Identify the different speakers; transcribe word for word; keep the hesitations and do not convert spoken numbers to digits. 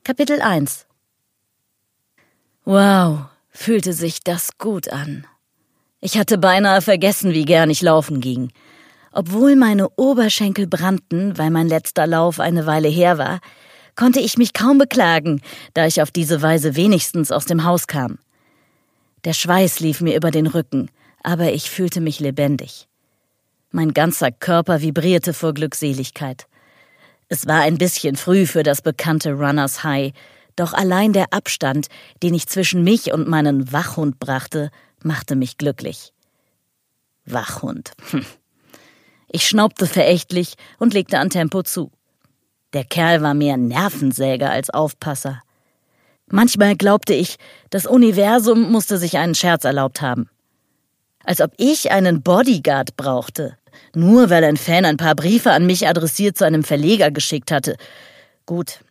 Speaker 1: Kapitel eins. Wow, fühlte sich das gut an. Ich hatte beinahe vergessen, wie gern ich laufen ging. Obwohl meine Oberschenkel brannten, weil mein letzter Lauf eine Weile her war, konnte ich mich kaum beklagen, da ich auf diese Weise wenigstens aus dem Haus kam. Der Schweiß lief mir über den Rücken, aber ich fühlte mich lebendig. Mein ganzer Körper vibrierte vor Glückseligkeit. Es war ein bisschen früh für das bekannte Runners High, doch allein der Abstand, den ich zwischen mich und meinen Wachhund brachte, machte mich glücklich. Wachhund. Hm. Ich schnaubte verächtlich und legte an Tempo zu. Der Kerl war mehr Nervensäger als Aufpasser. Manchmal glaubte ich, das Universum musste sich einen Scherz erlaubt haben. Als ob ich einen Bodyguard brauchte, nur weil ein Fan ein paar Briefe an mich adressiert zu einem Verleger geschickt hatte. Gut,